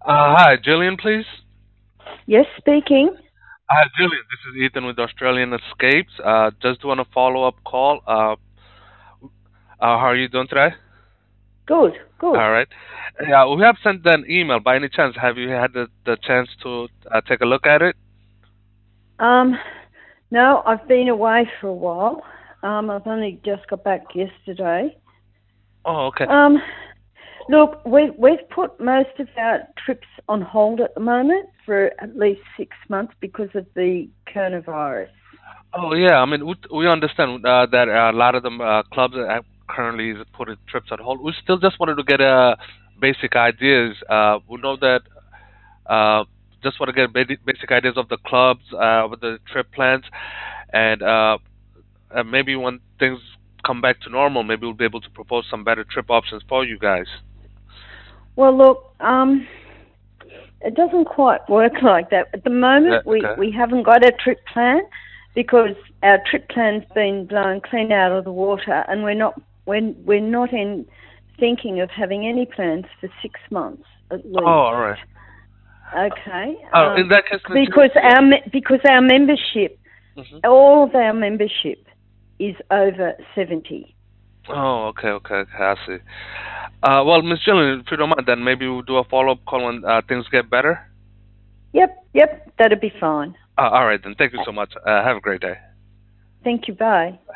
Hi, Jillian, please. Yes, speaking. Hi, Jillian. This is Ethan with Australian Escapes. Just doing a follow-up call. How are you doing today? Good, good. All right. Yeah, we have sent an email. By any chance, have you had the chance to take a look at it? Um, no, I've been away for a while. I've only just got back yesterday. Oh, okay. Um, look, we've put most of our trips on hold at the moment for at least 6 months because of the coronavirus. Oh, yeah. I mean, we understand that a lot of the clubs are currently is putting trips on hold. We still just wanted to get basic ideas. We know that Uh, just want to get basic ideas of the clubs, with the trip plans, and maybe when things come back to normal, maybe we'll be able to propose some better trip options for you guys. Well, look, it doesn't quite work like that. At the Yeah. moment, we, Okay. we haven't got a trip plan because our trip plan's been blown clean out of the water, and we're not in thinking of having any plans for 6 months at Oh, least. all right. Okay, In that case, Miss Julie, because yeah. our membership, Hmm. all of our membership is over 70. Oh, okay, okay, okay. I see. Well, Miss Jillian, if you don't mind, then maybe we'll do a follow-up call when things get better. Yep, that'd be fine. All right, then. Thank you Uh, so much. Have a great day. Thank you. Bye.